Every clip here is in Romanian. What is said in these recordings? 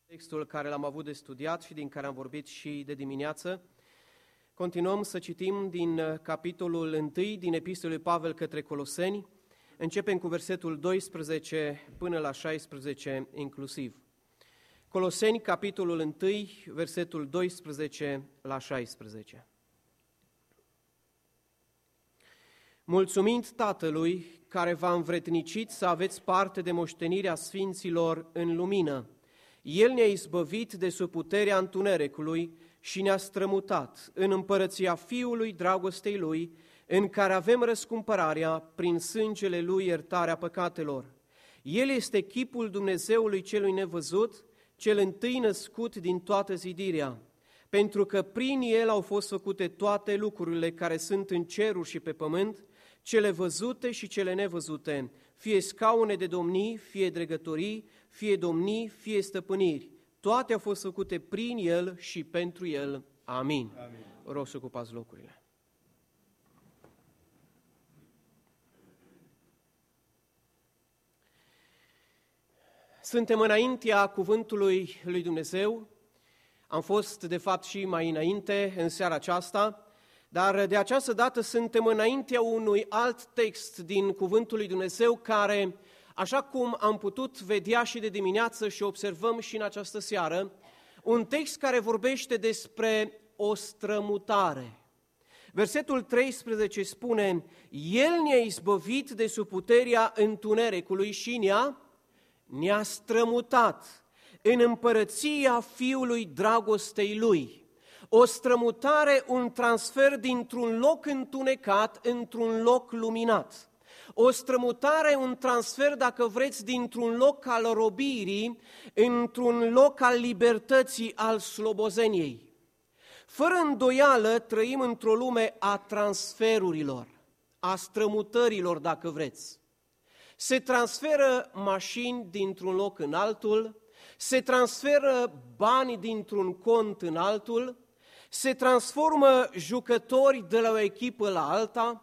Textul care l-am avut de studiat și din care am vorbit și de dimineață. Continuăm să citim din capitolul 1 din Epistolul lui Pavel către Coloseni. Începem cu versetul 12 până la 16 inclusiv. Coloseni, capitolul 1, versetul 12 la 16. Mulțumind Tatălui care v-a învrednicit să aveți parte de moștenirea sfinților în lumină, El ne-a izbăvit de sub puterea întunericului și ne-a strămutat în împărăția Fiului dragostei Lui, în care avem răscumpărarea prin sângele Lui, iertarea păcatelor. El este chipul Dumnezeului celui nevăzut, cel întâi născut din toată zidirea, pentru că prin El au fost făcute toate lucrurile care sunt în ceruri și pe pământ, cele văzute și cele nevăzute, fie scaune de domnii, fie dregătorii, fie domnii, fie stăpâniri. Toate au fost făcute prin El și pentru El. Amin. Amin. Vă rog să ocupați locurile. Suntem înaintea cuvântului lui Dumnezeu. Am fost, de fapt, și mai înainte, în seara aceasta, dar de această dată suntem înaintea unui alt text din cuvântul lui Dumnezeu care, așa cum am putut vedea și de dimineață și observăm și în această seară, un text care vorbește despre o strămutare. Versetul 13 spune: El ne-a izbăvit de sub puterea întunericului și ne-a strămutat în împărăția Fiului dragostei Lui. O strămutare, un transfer dintr-un loc întunecat într-un loc luminat. O strămutare, un transfer, dacă vreți, dintr-un loc al robirii într-un loc al libertății, al slobozeniei. Fără îndoială trăim într-o lume a transferurilor, a strămutărilor, dacă vreți. Se transferă mașini dintr-un loc în altul, se transferă bani dintr-un cont în altul, se transformă jucători de la o echipă la alta,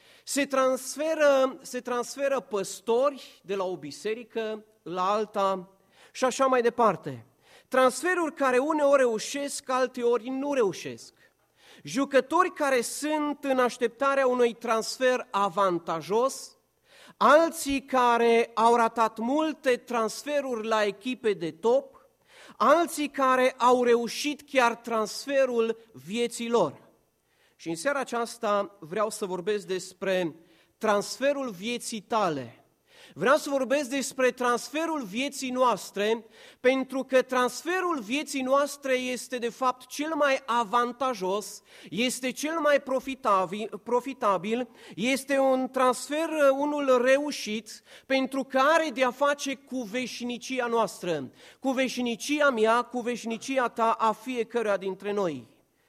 se transferă păstori de la o biserică la alta și așa mai departe. Transferuri care uneori reușesc, alteori nu reușesc. Jucători care sunt în așteptarea unui transfer avantajos, alții care au ratat multe transferuri la echipe de top, alții care au reușit chiar transferul vieții lor. Și în seara aceasta vreau să vorbesc despre transferul vieții tale. Vreau să vorbesc despre transferul vieții noastre, pentru că transferul vieții noastre este de fapt cel mai avantajos, este cel mai profitabil, este un transfer unul reușit, pentru că are de a face cu veșnicia noastră, cu veșnicia mea, cu veșnicia ta, a fiecăruia dintre noi.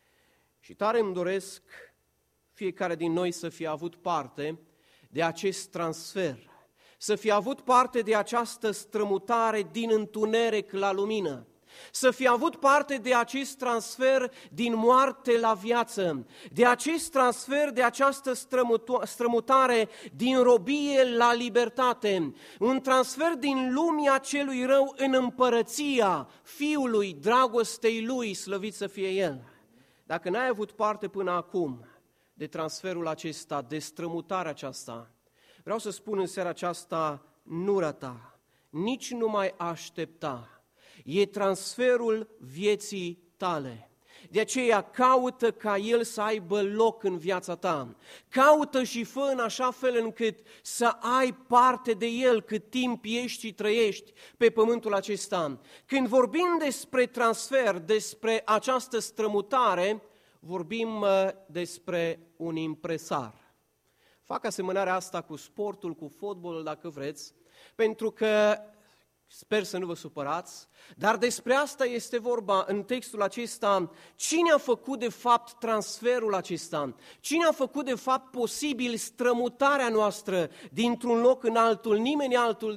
Și tare îmi doresc fiecare din noi să fie avut parte de acest transfer, să fie avut parte de această strămutare din întuneric la lumină, să fie avut parte de acest transfer din moarte la viață, de acest transfer, de această strămutare din robie la libertate, un transfer din lumea celui rău în împărăția Fiului dragostei Lui, slăvit să fie El. Dacă n-ai avut parte până acum de transferul acesta, de strămutarea aceasta, vreau să spun în seara aceasta, nu rata, nici nu mai aștepta. E transferul vieții tale. De aceea caută ca el să aibă loc în viața ta. Caută și fă în așa fel încât să ai parte de el cât timp ești și trăiești pe pământul acesta. Când vorbim despre transfer, despre această strămutare, vorbim despre un impresar. Fac asemănarea asta cu sportul, cu fotbalul, dacă vreți, pentru că, sper să nu vă supărați, dar despre asta este vorba în textul acesta. Cine a făcut de fapt transferul acesta? Cine a făcut de fapt posibil strămutarea noastră dintr-un loc în altul? Nimeni altul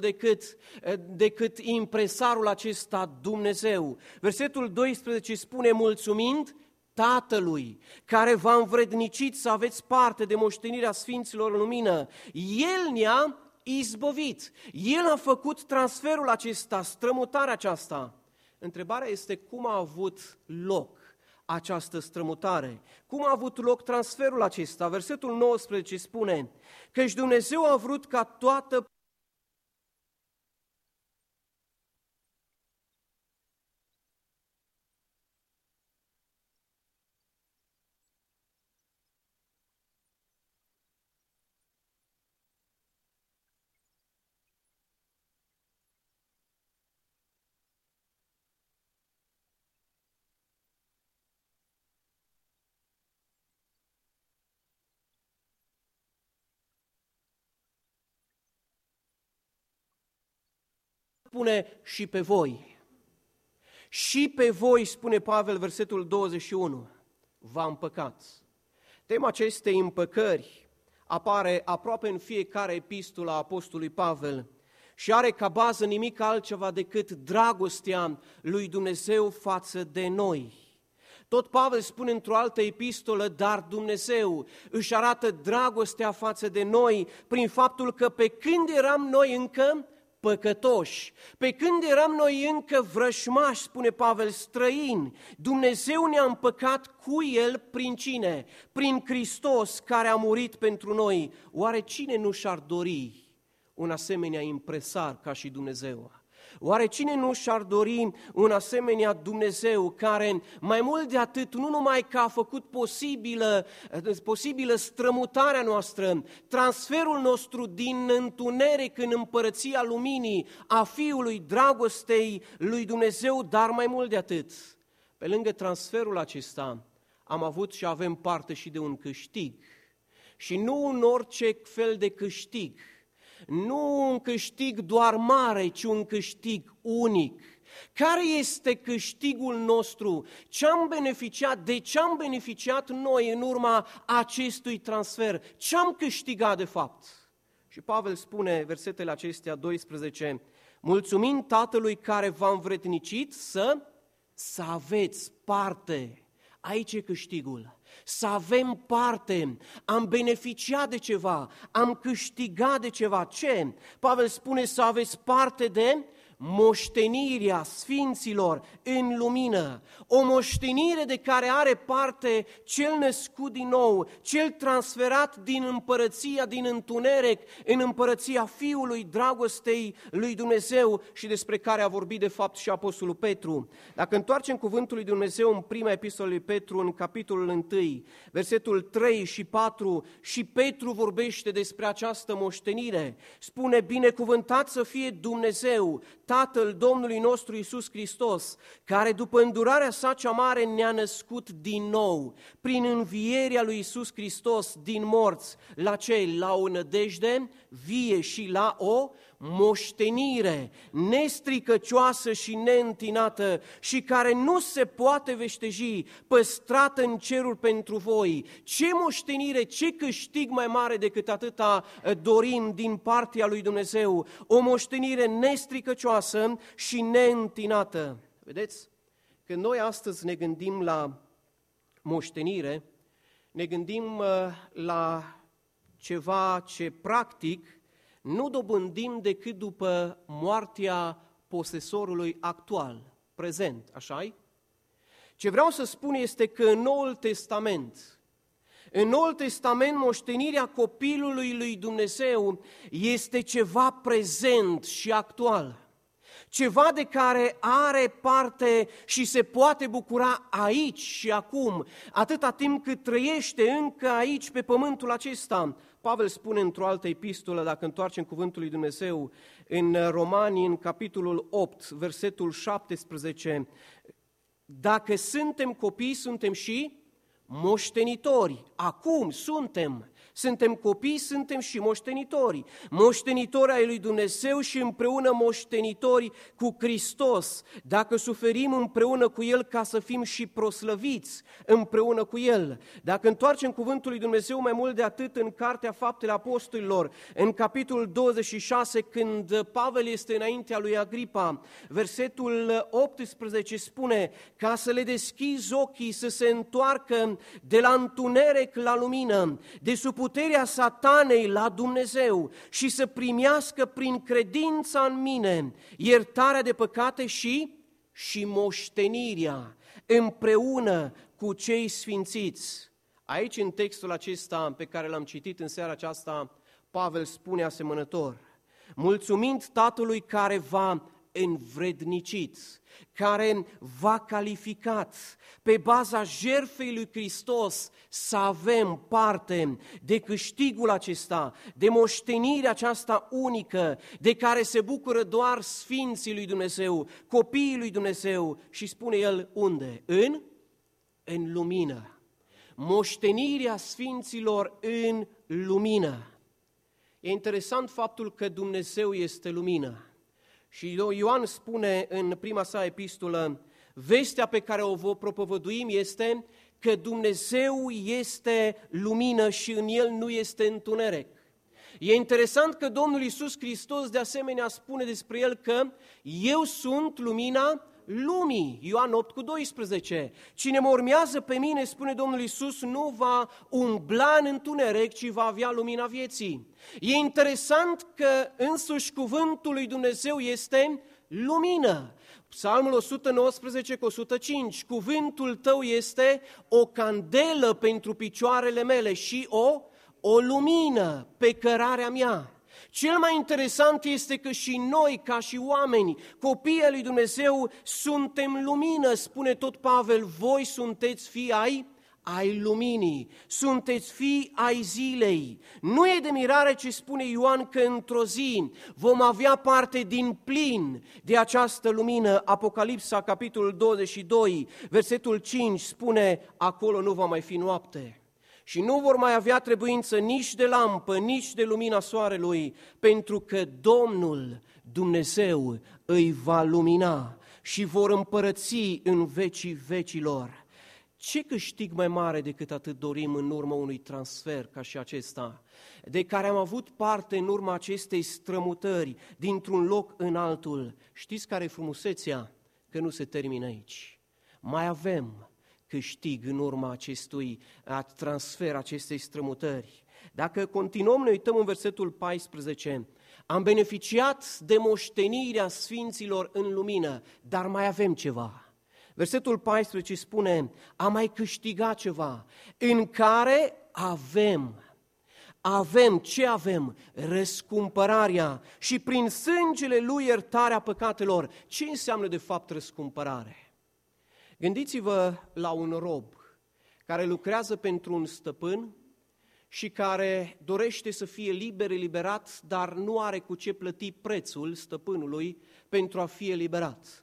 decât impresarul acesta, Dumnezeu. Versetul 12 spune: mulțumind Tatălui, care v-a învrednicit să aveți parte de moștenirea sfinților în lumină, El ne-a izbăvit. El a făcut transferul acesta, strămutarea aceasta. Întrebarea este cum a avut loc această strămutare, cum a avut loc transferul acesta. Versetul 19 spune: căci Dumnezeu a vrut ca toată spune și pe voi. Și pe voi, spune Pavel, versetul 21, vă împăcați. Tema acestei împăcări apare aproape în fiecare epistolă a apostolului Pavel și are ca bază nimic altceva decât dragostea lui Dumnezeu față de noi. Tot Pavel spune într-o altă epistolă: dar Dumnezeu își arată dragostea față de noi prin faptul că pe când eram noi încă păcătoși, pe când eram noi încă vrășmași, spune Pavel, străini, Dumnezeu ne-a împăcat cu El prin cine? Prin Hristos, care a murit pentru noi. Oare cine nu și-ar dori un asemenea impresar ca și Dumnezeu? Oare cine nu și-ar dori un asemenea Dumnezeu care, mai mult de atât, nu numai că a făcut posibilă strămutarea noastră, transferul nostru din întuneric în împărăția luminii a Fiului dragostei lui Dumnezeu, dar mai mult de atât, pe lângă transferul acesta, am avut și avem parte și de un câștig. Și nu un orice fel de câștig, nu un câștig doar mare, ci un câștig unic. Care este câștigul nostru? Ce am beneficiat? De ce am beneficiat noi în urma acestui transfer? Ce am câștigat de fapt? Și Pavel spune, versetele acestea 12, mulțumind Tatălui care v-a învrednicit să aveți parte. Aici e câștigul. Să avem parte, am beneficiat de ceva, am câștigat de ceva. Ce? Pavel spune să aveți parte de moștenirea sfinților în lumină, o moștenire de care are parte cel născut din nou, cel transferat din împărăția din întuneric în împărăția Fiului dragostei lui Dumnezeu și despre care a vorbit de fapt și Apostolul Petru. Dacă întoarcem cuvântul lui Dumnezeu în prima epistolă lui Petru, în capitolul 1, versetul 3 și 4, și Petru vorbește despre această moștenire. Spune: binecuvântat să fie Dumnezeu, Tatăl Domnului nostru Iisus Hristos, care după îndurarea sa cea mare ne-a născut din nou, prin învierea lui Iisus Hristos din morți, la ce? La o nădejde vie și la o moștenire nestricăcioasă și neîntinată și care nu se poate veșteji, păstrată în cerul pentru voi. Ce moștenire, ce câștig mai mare decât atâta dorim din partea lui Dumnezeu? O moștenire nestricăcioasă și neîntinată. Vedeți? Când noi astăzi ne gândim la moștenire, ne gândim la ceva ce practic nu dobândim decât după moartea posesorului actual, prezent, așa-i? Ce vreau să spun este că în Noul Testament, moștenirea copilului lui Dumnezeu este ceva prezent și actual. Ceva de care are parte și se poate bucura aici și acum, atâta timp cât trăiește încă aici pe pământul acesta. Pavel spune într-o altă epistolă, dacă întoarcem cuvântul lui Dumnezeu, în Romani, în capitolul 8, versetul 17, dacă suntem copii, suntem și moștenitori. Acum suntem copii, suntem și moștenitori. Moștenitori ai lui Dumnezeu și împreună moștenitori cu Hristos. Dacă suferim împreună cu El ca să fim și proslăviți împreună cu El. Dacă întoarcem cuvântul lui Dumnezeu mai mult de atât în Cartea Faptele Apostolilor, în capitolul 26, când Pavel este înaintea lui Agripa, versetul 18 spune: ca să le deschizi ochii să se întoarcă de la întuneric la lumină, de sub puterea satanei la Dumnezeu și să primească prin credința în mine iertarea de păcate și și moștenirea împreună cu cei sfințiți. Aici, în textul acesta pe care l-am citit în seara aceasta, Pavel spune asemănător: mulțumind Tatălui care v-a învrednicit, care v-a calificat pe baza jertfei lui Hristos să avem parte de câștigul acesta, de moștenirea aceasta unică, de care se bucură doar sfinții lui Dumnezeu, copiii lui Dumnezeu. Și spune el unde? În lumină. Moștenirea sfinților în lumină. E interesant faptul că Dumnezeu este lumină. Și Ioan spune în prima sa epistolă, vestea pe care o vă propovăduim este că Dumnezeu este lumină și în El nu este întuneric. E interesant că Domnul Iisus Hristos de asemenea spune despre El că eu sunt lumina lumii, Ioan 8,12. Cine mă urmează pe mine, spune Domnul Iisus, nu va umbla în întuneric, ci va avea lumina vieții. E interesant că însuși cuvântul lui Dumnezeu este lumină. Psalmul 119,105, cuvântul tău este o candelă pentru picioarele mele și o lumină pe cărarea mea. Cel mai interesant este că și noi, ca și oameni, copiii lui Dumnezeu, suntem lumină, spune tot Pavel, voi sunteți fii ai luminii, sunteți fii ai zilei. Nu e de mirare ce spune Ioan că într-o zi vom avea parte din plin de această lumină. Apocalipsa, capitolul 22, versetul 5, spune, acolo nu va mai fi noapte. Și nu vor mai avea trebuință nici de lampă, nici de lumina soarelui, pentru că Domnul Dumnezeu îi va lumina și vor împărăți în vecii vecilor. Ce câștig mai mare decât atât dorim în urma unui transfer ca și acesta, de care am avut parte în urma acestei strămutări dintr-un loc în altul? Știți care e frumusețea? Că nu se termină aici. Mai avem câștig în urma acestui transfer, acestei strămutări. Dacă continuăm, ne uităm în versetul 14, am beneficiat de moștenirea sfinților în lumină, dar mai avem ceva. Versetul 14 spune, am mai câștigat ceva, în care avem, ce avem? Răscumpărarea și prin sângele Lui iertarea păcatelor. Ce înseamnă de fapt răscumpărare? Gândiți-vă la un rob care lucrează pentru un stăpân și care dorește să fie eliberat, dar nu are cu ce plăti prețul stăpânului pentru a fi eliberat.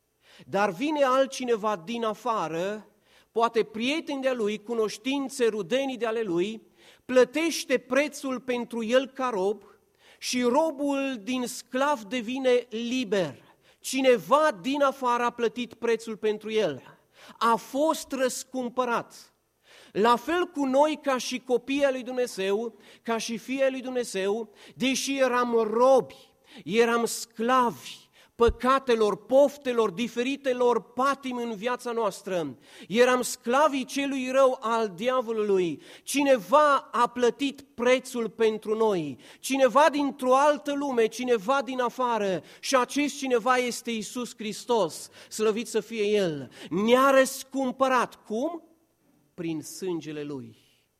Dar vine altcineva din afară, poate prieteni de-a lui, cunoștințe, rudenii de ale lui, plătește prețul pentru el ca rob și robul din sclav devine liber. Cineva din afară a plătit prețul pentru el, a fost răscumpărat. La fel cu noi ca și copiii lui Dumnezeu, ca și fiii lui Dumnezeu, deși eram robi, eram sclavi păcatelor, poftelor, diferitelor patimi în viața noastră, eram sclavii celui rău al diavolului, cineva a plătit prețul pentru noi, cineva dintr-o altă lume, cineva din afară, și acest cineva este Iisus Hristos, slăvit să fie El, ne-a răscumpărat. Cum? Prin sângele Lui.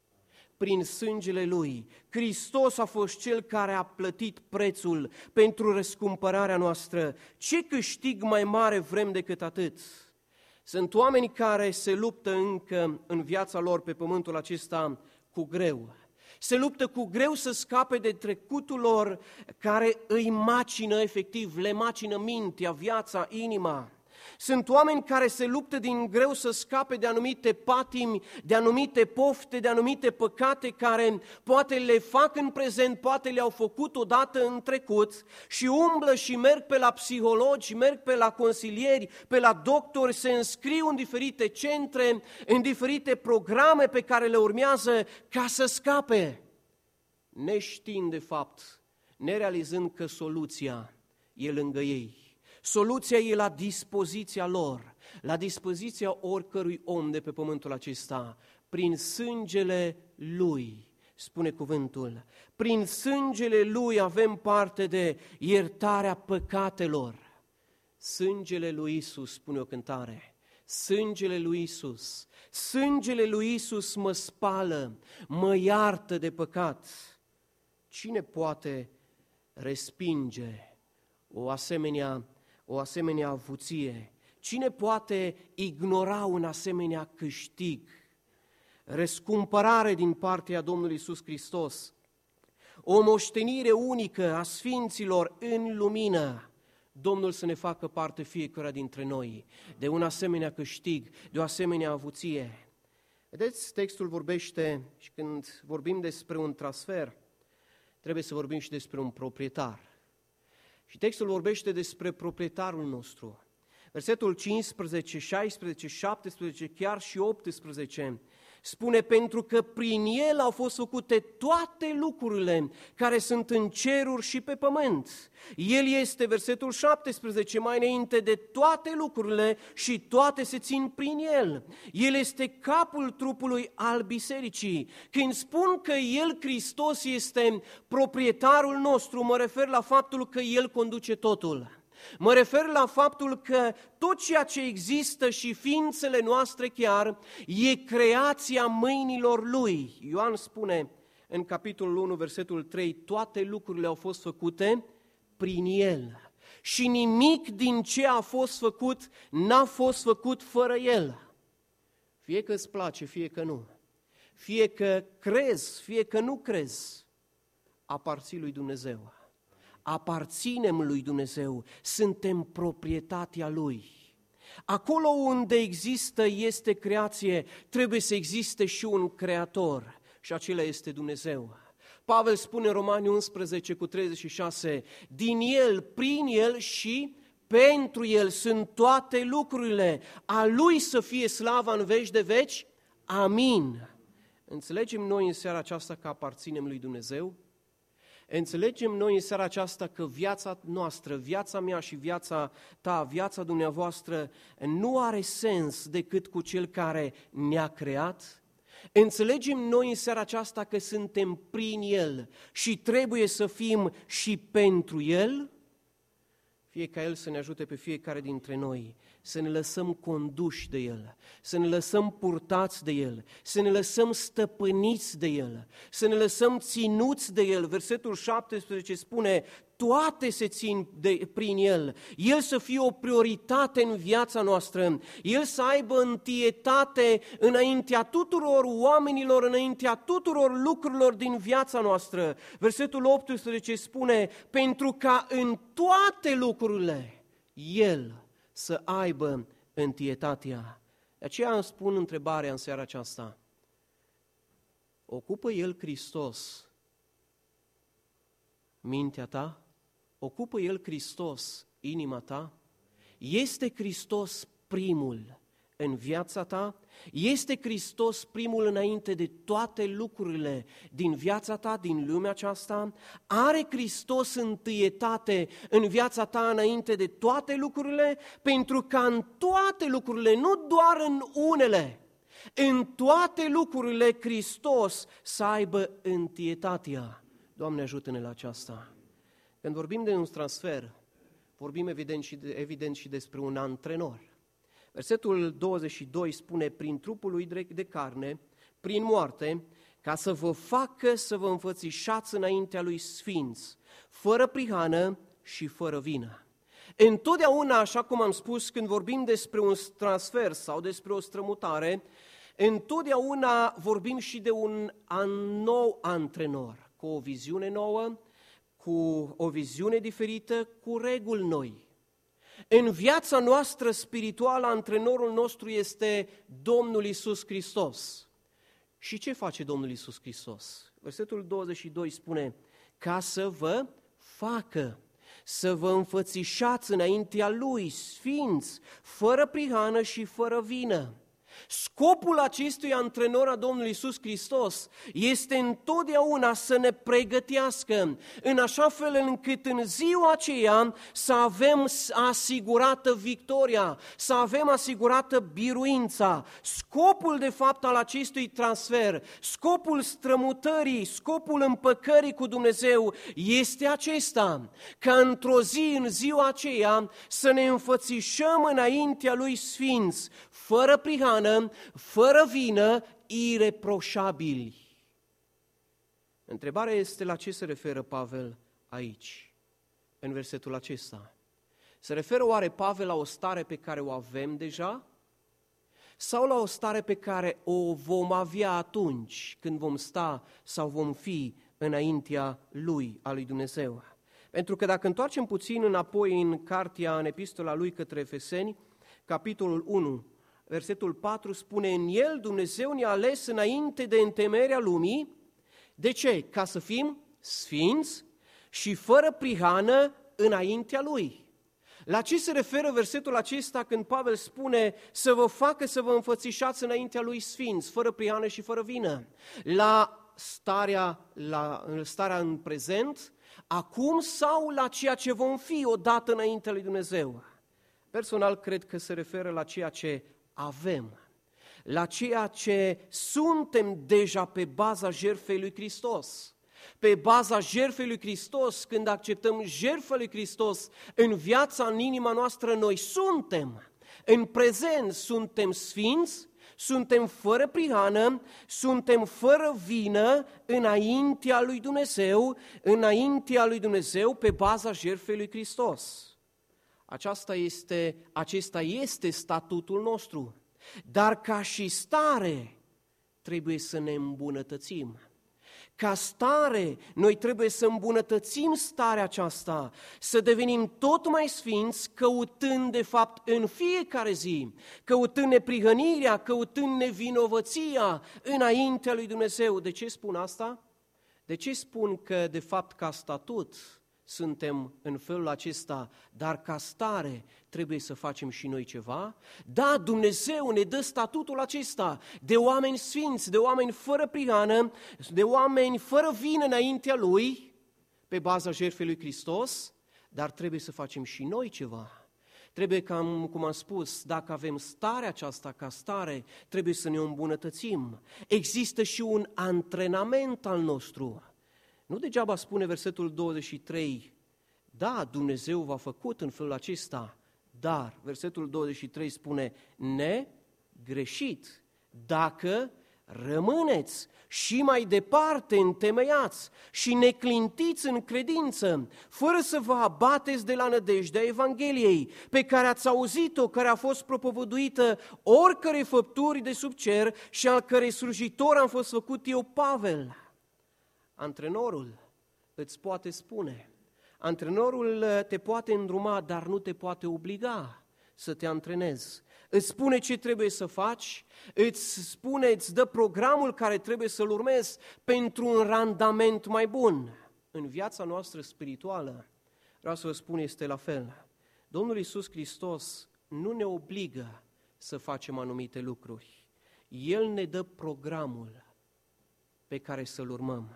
Prin sângele Lui. Hristos a fost Cel care a plătit prețul pentru răscumpărarea noastră. Ce câștig mai mare vrem decât atât? Sunt oameni care se luptă încă în viața lor pe pământul acesta cu greu. Se luptă cu greu să scape de trecutul lor care îi macină efectiv, le macină mintea, viața, inima. Sunt oameni care se luptă din greu să scape de anumite patimi, de anumite pofte, de anumite păcate care poate le fac în prezent, poate le-au făcut odată în trecut și umblă și merg pe la psihologi, merg pe la consilieri, pe la doctori, se înscriu în diferite centre, în diferite programe pe care le urmează ca să scape, neștiind de fapt, nerealizând că soluția e lângă ei. Soluția e la dispoziția lor, la dispoziția oricărui om de pe pământul acesta, prin sângele Lui, spune cuvântul. Prin sângele Lui avem parte de iertarea păcatelor. Sângele lui Iisus, spune o cântare, sângele lui Iisus, sângele lui Iisus mă spală, mă iartă de păcat. Cine poate respinge o asemenea avuție? Cine poate ignora un asemenea câștig? Răscumpărare din partea Domnului Iisus Hristos, o moștenire unică a sfinților în lumină. Domnul să ne facă parte fiecare dintre noi de un asemenea câștig, de o asemenea avuție. Vedeți, textul vorbește și când vorbim despre un transfer, trebuie să vorbim și despre un proprietar. Și textul vorbește despre proprietarul nostru. Versetul 15, 16, 17, chiar și 18 spune: pentru că prin El au fost făcute toate lucrurile care sunt în ceruri și pe pământ. El este, versetul 17, mai înainte de toate lucrurile și toate se țin prin El. El este capul trupului al bisericii. Când spun că El, Hristos, este proprietarul nostru, mă refer la faptul că El conduce totul. Mă refer la faptul că tot ceea ce există și ființele noastre chiar e creația mâinilor Lui. Ioan spune în capitolul 1, versetul 3, toate lucrurile au fost făcute prin El și nimic din ce a fost făcut n-a fost făcut fără El. Fie că îți place, fie că nu, fie că crezi, fie că nu crezi, aparții lui Dumnezeu. Aparținem lui Dumnezeu, suntem proprietatea Lui. Acolo unde există, este creație, trebuie să existe și un creator și acela este Dumnezeu. Pavel spune în Romani 11 cu 36, din El, prin El și pentru El sunt toate lucrurile, a Lui să fie slava în veci de veci, amin. Înțelegem noi în seara aceasta că aparținem lui Dumnezeu? Înțelegem noi în seara aceasta că viața noastră, viața mea și viața ta, viața dumneavoastră nu are sens decât cu Cel care ne-a creat? Înțelegem noi în seara aceasta că suntem prin El și trebuie să fim și pentru El? Fie ca El să ne ajute pe fiecare dintre noi să ne lăsăm conduși de El, să ne lăsăm purtați de El, să ne lăsăm stăpâniți de El, să ne lăsăm ținuți de El. Versetul 17 spune, toate se țin prin El. El să fie o prioritate în viața noastră, El să aibă întâietate înaintea tuturor oamenilor, înaintea tuturor lucrurilor din viața noastră. Versetul 18 spune, pentru ca în toate lucrurile El să aibă întâietatea. De aceea îmi spun întrebarea în seara aceasta. Ocupă El, Hristos, mintea ta? Ocupă El, Hristos, inima ta? Este Hristos primul în viața ta? Este Hristos primul înainte de toate lucrurile din viața ta, din lumea aceasta? Are Hristos întâietate în viața ta înainte de toate lucrurile? Pentru ca în toate lucrurile, nu doar în unele, în toate lucrurile Hristos să aibă întâietatea. Doamne, ajută-ne la aceasta. Când vorbim de un transfer, vorbim evident și despre un antrenor. Versetul 22 spune, prin trupul lui de carne, prin moarte, ca să vă facă să vă înfățișați înaintea lui sfinți, fără prihană și fără vină. Întotdeauna, așa cum am spus, când vorbim despre un transfer sau despre o strămutare, întotdeauna vorbim și de un nou antrenor, cu o viziune nouă, cu o viziune diferită, cu reguli noi. În viața noastră spirituală, antrenorul nostru este Domnul Iisus Hristos. Și ce face Domnul Iisus Hristos? Versetul 22 spune, ca să vă facă, să vă înfățișați înaintea Lui, sfinți, fără prihană și fără vină. Scopul acestui antrenor a Domnului Iisus Hristos este întotdeauna să ne pregătească în așa fel încât în ziua aceea să avem asigurată victoria, să avem asigurată biruința. Scopul de fapt al acestui transfer, scopul strămutării, scopul împăcării cu Dumnezeu este acesta, ca într-o zi, în ziua aceea, să ne înfățișăm înaintea Lui sfinți, fără prihană, fără vină, ireproșabili. Întrebarea este la ce se referă Pavel aici, în versetul acesta. Se referă oare Pavel la o stare pe care o avem deja? Sau la o stare pe care o vom avea atunci când vom sta sau vom fi înaintea Lui, a lui Dumnezeu? Pentru că dacă întoarcem puțin înapoi în epistola lui către Efeseni, capitolul 1, versetul 4 spune: în El Dumnezeu ne-a ales înainte de întemeierea lumii. De ce? Ca să fim sfinți și fără prihană înaintea Lui. La ce se referă versetul acesta când Pavel spune să vă facă să vă înfățișați înaintea Lui sfinți, fără prihană și fără vină? La starea în prezent, acum, sau la ceea ce vom fi odată înaintea lui Dumnezeu? Personal cred că se referă la ceea ce avem, la ceea ce suntem deja pe baza jertfei lui Hristos. Pe baza jertfei lui Hristos, când acceptăm jertfa lui Hristos în viața, în inima noastră, noi suntem. În prezent suntem sfinți, suntem fără prihană, suntem fără vină înaintea lui Dumnezeu, pe baza jertfei lui Hristos. Acesta este statutul nostru, dar ca și stare trebuie să ne îmbunătățim. Ca stare, noi trebuie să îmbunătățim starea aceasta, să devenim tot mai sfinți, căutând de fapt în fiecare zi, căutând neprihănirea, căutând nevinovăția înaintea lui Dumnezeu. De ce spun asta? De ce spun că de fapt ca statut suntem în felul acesta, dar ca stare trebuie să facem și noi ceva? Da, Dumnezeu ne dă statutul acesta de oameni sfinți, de oameni fără prihană, de oameni fără vină înaintea Lui, pe baza jertfei lui Hristos, dar trebuie să facem și noi ceva. Trebuie, cum am spus, dacă avem starea aceasta ca stare, trebuie să ne îmbunătățim. Există și un antrenament al nostru. Nu degeaba spune versetul 23, da, Dumnezeu v-a făcut în felul acesta, dar versetul 23 spune negreșit, dacă rămâneți și mai departe întemeiați și neclintiți în credință, fără să vă abateți de la nădejdea Evangheliei, pe care ați auzit-o, care a fost propovăduită oricărei făpturi de sub cer și al cărei slujitor am fost făcut eu, Pavel. Antrenorul îți poate spune, antrenorul te poate îndruma, dar nu te poate obliga să te antrenezi. Îți spune ce trebuie să faci, îți dă programul care trebuie să-l urmezi pentru un randament mai bun. În viața noastră spirituală, vreau să vă spun, este la fel. Domnul Iisus Hristos nu ne obligă să facem anumite lucruri. El ne dă programul pe care să-l urmăm.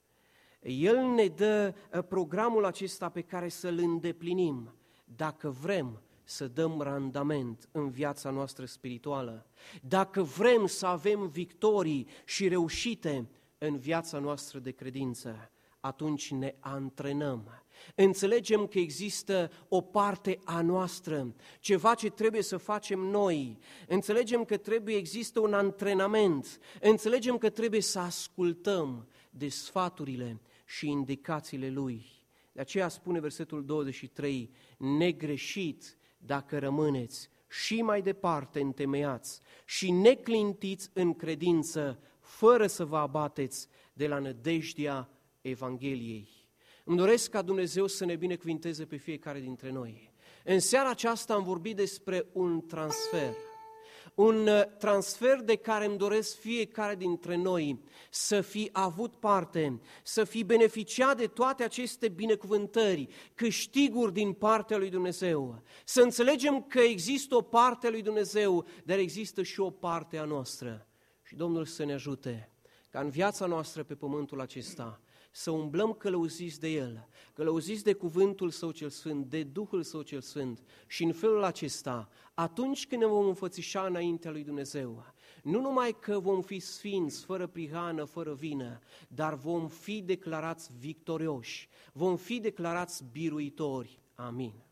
El ne dă programul acesta pe care să-l îndeplinim dacă vrem să dăm randament în viața noastră spirituală, dacă vrem să avem victorii și reușite în viața noastră de credință, atunci ne antrenăm. Înțelegem că există o parte a noastră, ceva ce trebuie să facem noi. Înțelegem că există un antrenament. Înțelegem că trebuie să ascultăm de sfaturile și indicațiile Lui. De aceea spune versetul 23, negreșit dacă rămâneți și mai departe întemeiați și neclintiți în credință, fără să vă abateți de la nădejdea Evangheliei. Îmi doresc ca Dumnezeu să ne binecuvinteze pe fiecare dintre noi. În seara aceasta am vorbit despre un transfer. un transfer de care îmi doresc fiecare dintre noi să fi avut parte, să fi beneficiat de toate aceste binecuvântări, câștiguri din partea lui Dumnezeu. Să înțelegem că există o parte a lui Dumnezeu, dar există și o parte a noastră. Și Domnul să ne ajute ca în viața noastră pe pământul acesta să umblăm călăuziți de El, călăuziți de cuvântul Său cel Sfânt, de Duhul Său cel Sfânt și în felul acesta, atunci când ne vom înfățișa înaintea lui Dumnezeu, nu numai că vom fi sfinți, fără prihană, fără vină, dar vom fi declarați victorioși, vom fi declarați biruitori. Amin.